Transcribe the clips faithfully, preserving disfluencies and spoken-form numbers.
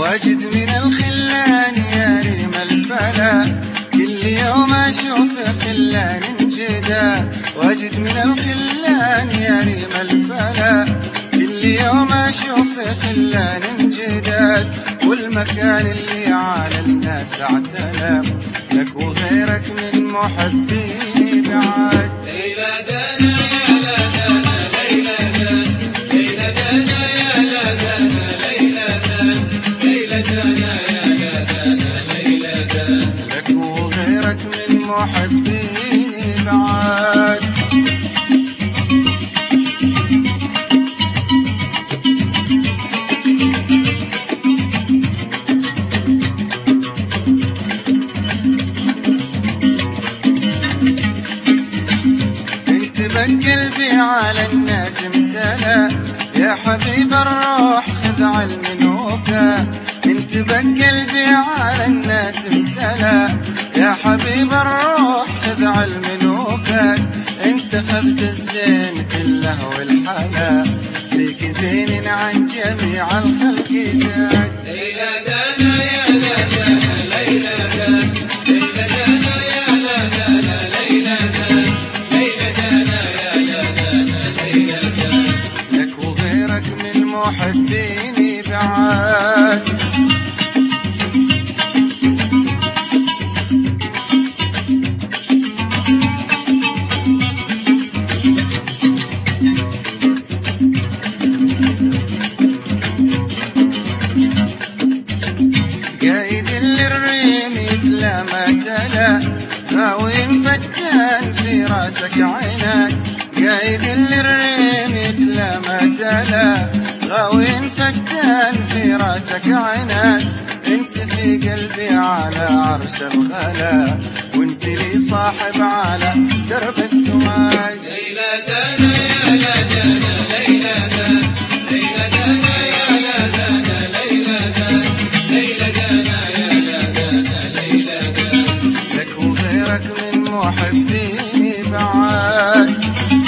واجد من الخلان يا ريم الفلا، كل يوم اشوف خلان جدا. واجد من الخلان يا ريم الفلا، كل يوم اشوف خلان جداد. والمكان اللي على الناس اعتلى لك وغيرك من محبيني بعد. ليلى دانا يا لا دانا ليلى دانا ليلى دانا يا لا دانا ليلى دانا ليلى دانا يا لا دانا ليلى دانا لك وغيرك من محبيني بعد. قلبي على الناس امتلا يا حبيب الروح خذ علمك. انت بقلبي على الناس امتلا يا حبيب الروح خذ علمك. انت خذت الزين كله والحلا، فيك زين عن جميع الخلق زاد. ليلى دانا يا لا دانا ليلى دانا ليلى دانا يا لا دانا ليلى دانا ليلى دانا لك وغيرك من محبيني بعد. قايد للريم يتلى ما تلا، غاوي فتان في راسك عينك. قايد للريم يتلى ما تلا، غاوي فتان في راسك عينك. انت في قلبي على عرش الغلا، وانت لي صاحب على درب السواد. ليلى دانا يا لا دانا ليلى دانا ليلى دانا يا لا دانا ليلى دانا ليلى دانا يا لا دانا ليلى دانا لك وغيرك من محبيني بعد.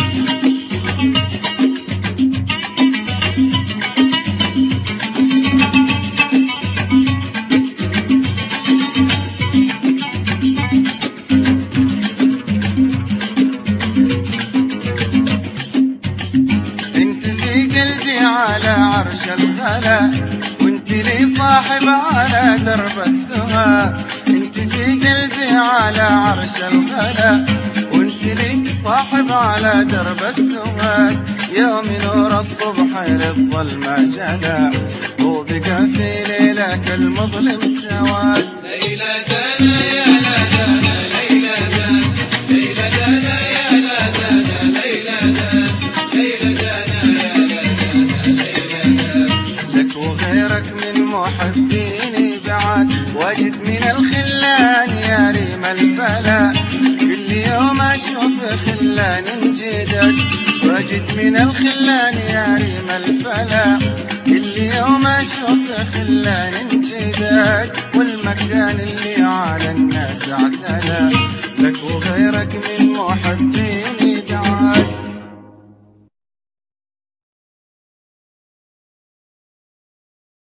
على عرش الغلا، وانت لي صاحب على درب السما. انت في قلبي على عرش الغلا، وانت لي صاحب على درب السما. يوم نور الصبح للظلمة جلا، وبقى في ليلك المظلم سواد. ليلى دانا يا لا دانا ليلى دانا ليلى دانا يا لا دانا ليلى دانا ليلى دانا يا لا دانا لك وغيرك من محبيني بعد. واجد من الخلان يا ريم الفلا، كل يوم اشوف خلان جدد. واجد من الخلان يا ريم الفلا، كل يوم اشوف خلان جدد. والمكان اللي على الناس اعتلى